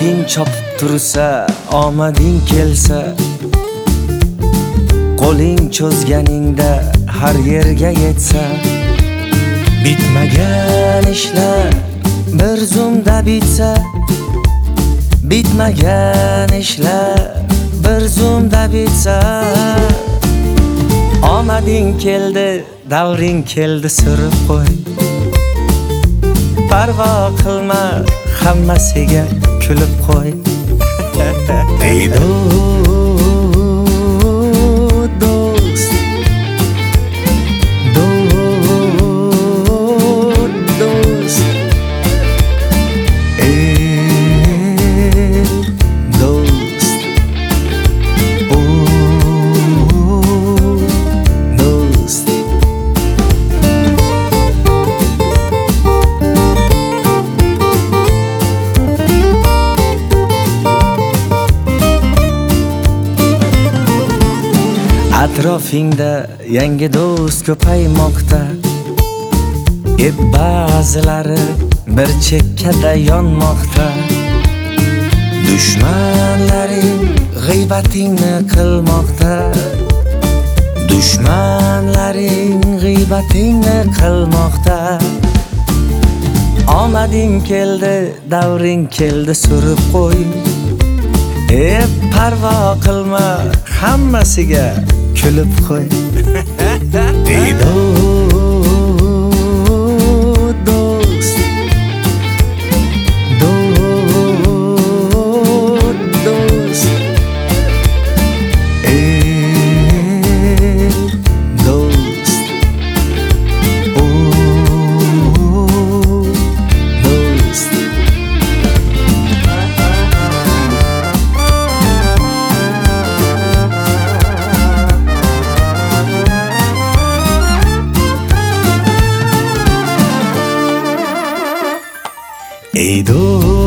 Baxting chopib tursa, omading kelsa, qo'ling cho'zganingda har yerga yetsa, bitmagan ishlar bir zumda bitsa, bitmagan ishlar bir zumda bitsa, omading keldi, davring keldi, surib qo'y. Parvo qilma, hammasiga kulib qo'y. Ey do'st, do'st, ey do'st, do'st. Atrofingda yangi do'st ko'paymoqda, ba'zilari bir chekkada yonmoqda. Dushmanlaring g'iybatingni qilmoqda, dushmanlaring g'iybatingni qilmoqda. Omading keldi, davring keldi, surib qo'y. Parvo qilma, hammasiga kulib qo'y. Ey do'st, do'st, ey do'st, do'st. Ey do'st.